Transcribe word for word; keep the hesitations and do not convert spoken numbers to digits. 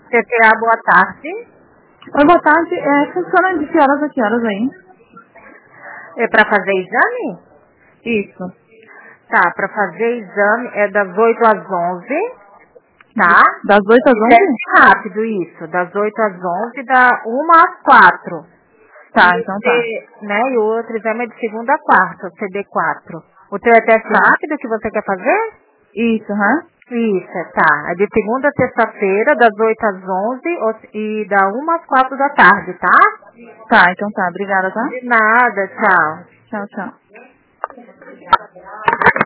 C T A, boa tarde. Oi, boa tarde. É, funciona de que horas a que horas aí? É para fazer exame? Isso. Tá, para fazer exame é das oito às onze, tá? Das oito às onze? É rápido isso, das oito às onze, da uma às quatro. Tá, E, então tá. né, e o outro exame é de segunda a quarta, C D quatro. O teu é teste Tá. rápido que você quer fazer? Isso, aham. Isso, tá. É de segunda a sexta-feira, das oito às onze ou- e da uma às quatro da tarde, tá? Tá, então tá. Obrigada, tá? De nada, tchau. Tchau, tchau.